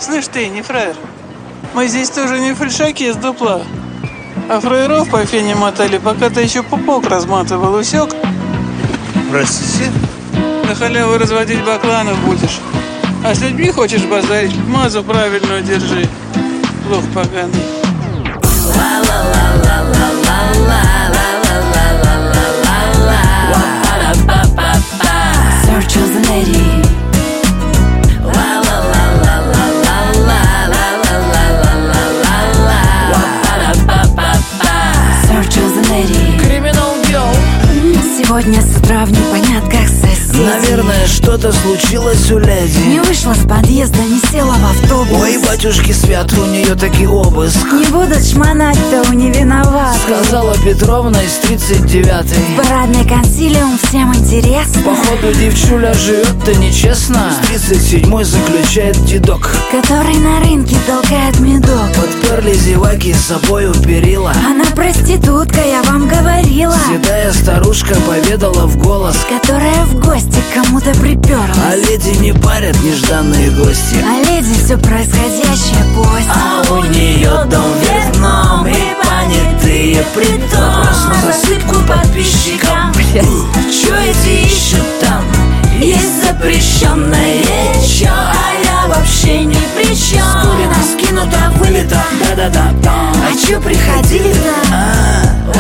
Слышь ты, не фраер, мы здесь тоже не фальшаки из дупла, а фраеров по фене мотали, пока ты еще пупок разматывал, усек? Простите? На халяву разводить бакланов будешь. А с людьми хочешь базарить, мазу правильную держи. Плох поганый. Search of the lady. Search of the lady. Криминал Girl. Сегодня с утра в непонятках соседей. Наверное, что-то случилось у леди. Не вышла с подъезда, не села в автобус. Ой, батюшки свят, у нее таки обыск. Не будут шмонать-то у невиноватых. Сказала Петровна из 39-й. Парадный консилиум, всем интересно. Походу девчуля живет-то нечестно. С 37-й заключает дедок, который на рынке толкает медок. подперли зеваки с собой у перила. Она проститутка, я вам говорила. Седая старушка поведала в голос, Которая в гости к кому-то а приперлась. леди не парят нежданные гости. А леди все происходящее пусть. А у нее дом вверх дном и понятые притом. Вопрос на засыпку подписчикам. Чё эти ищут там? Есть запрещенное чё, а я вообще ни при чем. Скурено, скинуто, вылито, да-да-да. А чё приходили-то?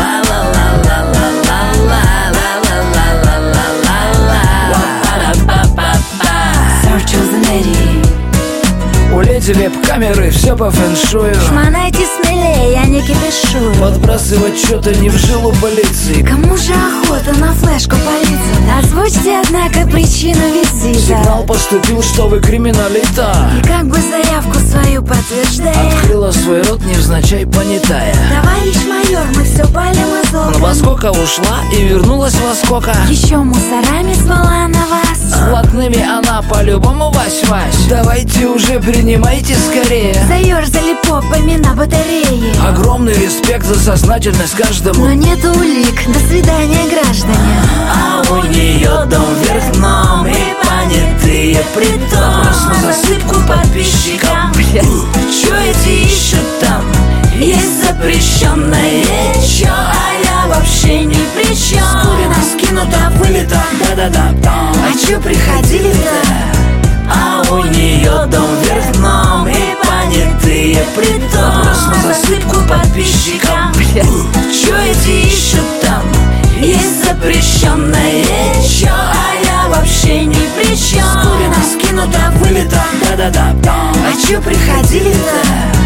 Search of the lady. У леди веб-камеры все по фэншую. Шмонайте смелее, я не кипишу. Подбрасывать что-то не в жилу полиции. Кому же охота на флешку полиции? Озвучьте, однако, причину визита. Сигнал поступил, что вы криминалита. И как бы заявку свою подтверждая. Открыла свой рот невзначай понятая. Товарищ майор, мы все палим из окон. Во сколько ушла и вернулась во сколько. Еще мусорами звала на вас. С блатными она по-любому вась-вась. Давайте уже принимайте скорее. Заерзали попами на батарее. Огромный респект за сознательность каждому. Но нет улик, до свидания, граждане. А у нее дом вверх дном и понятые притом. Вопрос на засыпку подписчикам. Чё эти ищут там? Есть запрещенное чё, а я вообще ни при чем. Скурено, скинуто, вылито, да-да-да. А чё приходили-то? А у нее дом вверх дном и понятые притом. Вопрос на засыпку подписчикам. Чё эти ищут там? Есть запрещенное чё, а я вообще ни при чем. Скурено, скинуто, вылито, да-да-да. А чё приходили-то?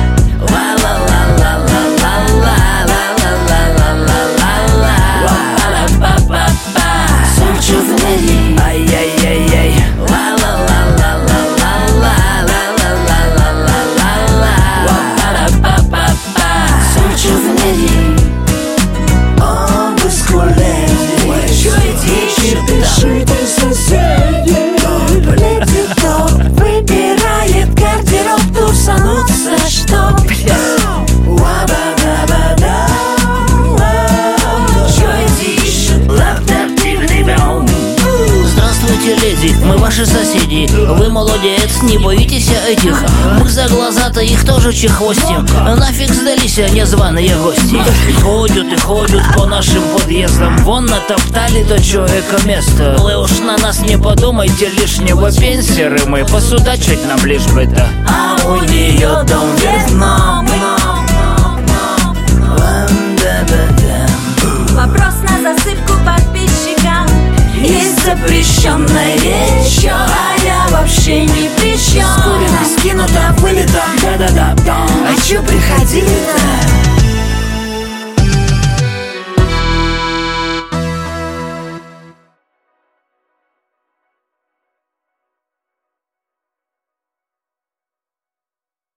Search of the lady. Ай-яй-яй-яй. Search of the lady. Обыск у леди. Чё эти ищут там? соседи. Леди топ выбирает гардероб, тусануться, чтоб. Чё эти ищут? Здравствуйте, леди, мы ваши соседи. Вы молодец, не боитесь этих? Мы за глаза-то их тоже чехвостим. Нафиг сдались незваные гости. Ходят и ходят по нашим подъездам. Вон натоптали до человека место. Вы уж на нас не подумайте лишнего. Пенсеры мы, посудачить нам лишь бы-то. А у нее дом вверх дном. Вопрос на засыпку подписчикам. Есть запрещенное чё, а я вообще ни при